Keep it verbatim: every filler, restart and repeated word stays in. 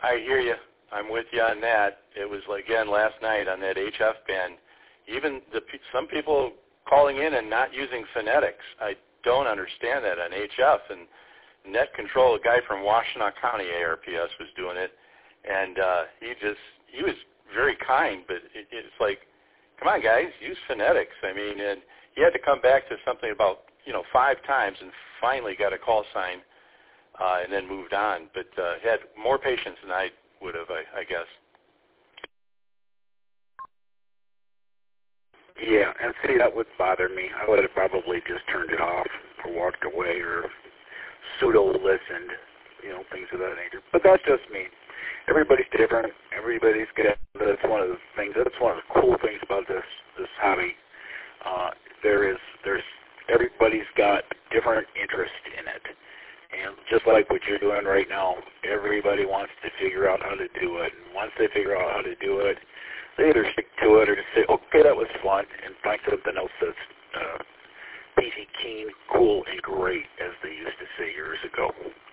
I hear you. I'm with you on that. It was, again, last night on that H F band. Even the some people calling in and not using phonetics. I don't understand that on H F. And Net Control, a guy from Washtenaw County A R P S was doing it, and uh, he just, he was very kind, but it, it's like, come on, guys, use phonetics. I mean, and he had to come back to something about, you know, five times and finally got a call sign uh, and then moved on. But uh, had more patience than I would have, I, I guess. Yeah, and see, that would bother me. I would have probably just turned it off or walked away or pseudo-listened, you know, things of that nature. But that's just me. Everybody's different. Everybody's good. That's one of the things. That's one of the cool things about this this hobby. Uh, there is there's everybody's got different interest in it, and just like what you're doing right now, everybody wants to figure out how to do it. And once they figure out how to do it, they either stick to it or just say, "Okay, that was fun," and find something else that's uh, peachy keen, cool, and great, as they used to say years ago.